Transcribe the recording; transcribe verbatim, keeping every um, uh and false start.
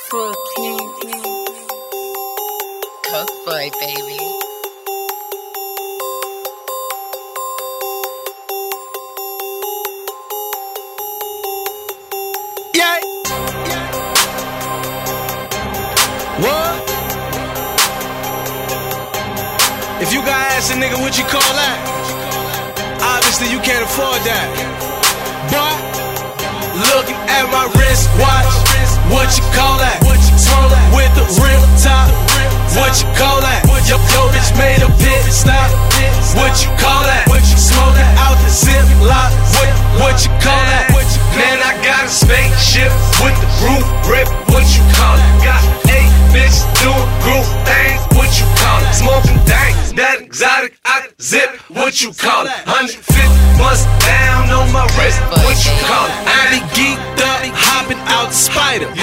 Brooklyn, Cook Boy, baby. Yeah. What? If you gotta ask a nigga what you call that, obviously you can't afford that. But looking at my wristwatch, what you call that? Smoke with the real top, what you call that? Yo, yo bitch made a pit stop, what you call that? Smoking out the Ziploc, what, what you call that? Man, I got a spaceship with the roof rip, what you call it? Got eight bitches doing group things, what you call it? Smoking dank, that exotic, I zip, what you call it? one hundred fifty bust down on my wrist, what you call it? I be geeked up, hopping out the spider,